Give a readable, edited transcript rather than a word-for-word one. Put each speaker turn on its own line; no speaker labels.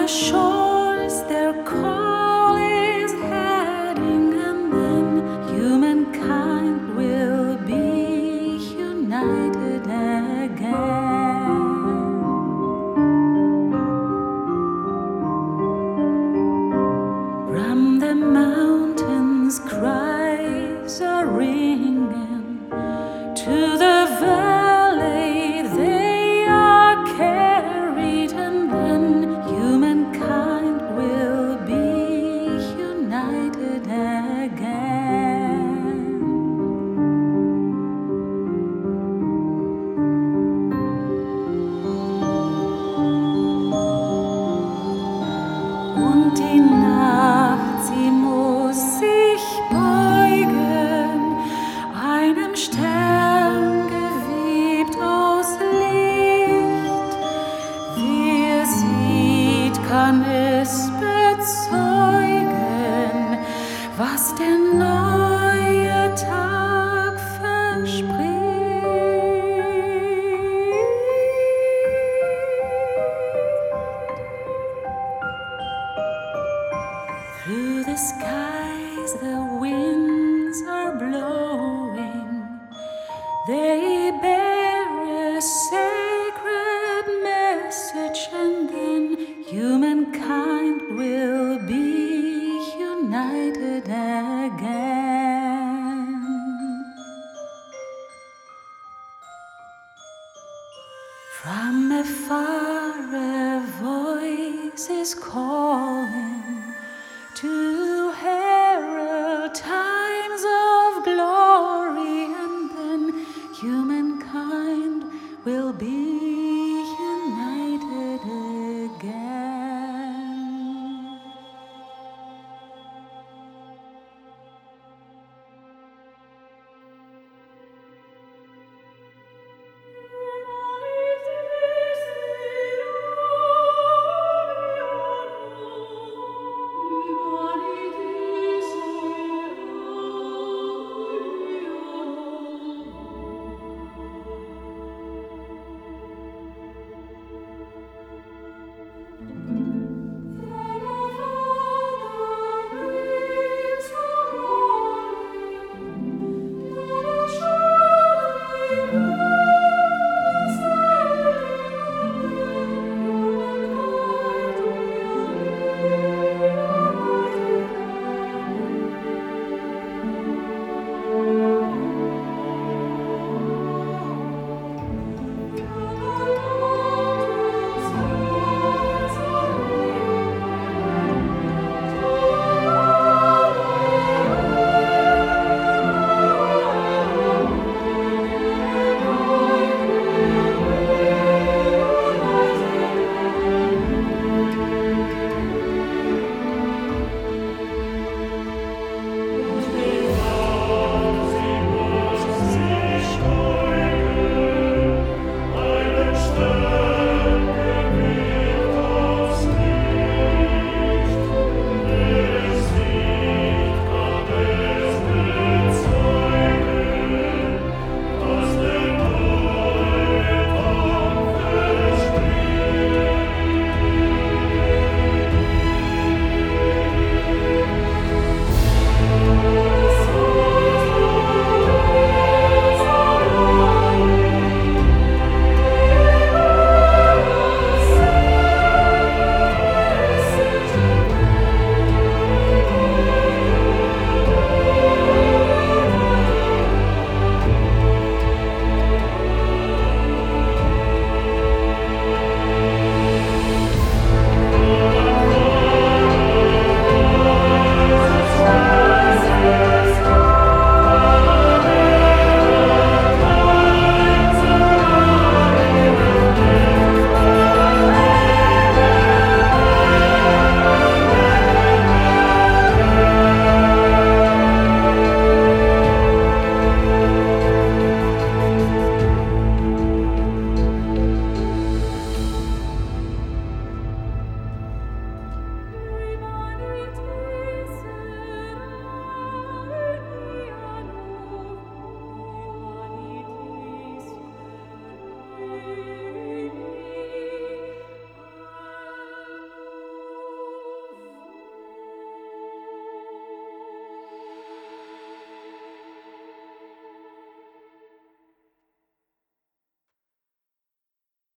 shores their call is heading, and then humankind will be united again. From the mountains cries are ringing, to the valley they are carried, and then humankind will be united again. Und die Nacht, sie muss sich beugen, einem Stern gewebt aus Licht. Wer sieht, kann es bezeugen, was der neue Tag verspricht. Through the skies the winds are blowing, they bear a sacred message, and then humankind will be united again. From afar a voice is calling to herald times of glory, and then humankind will be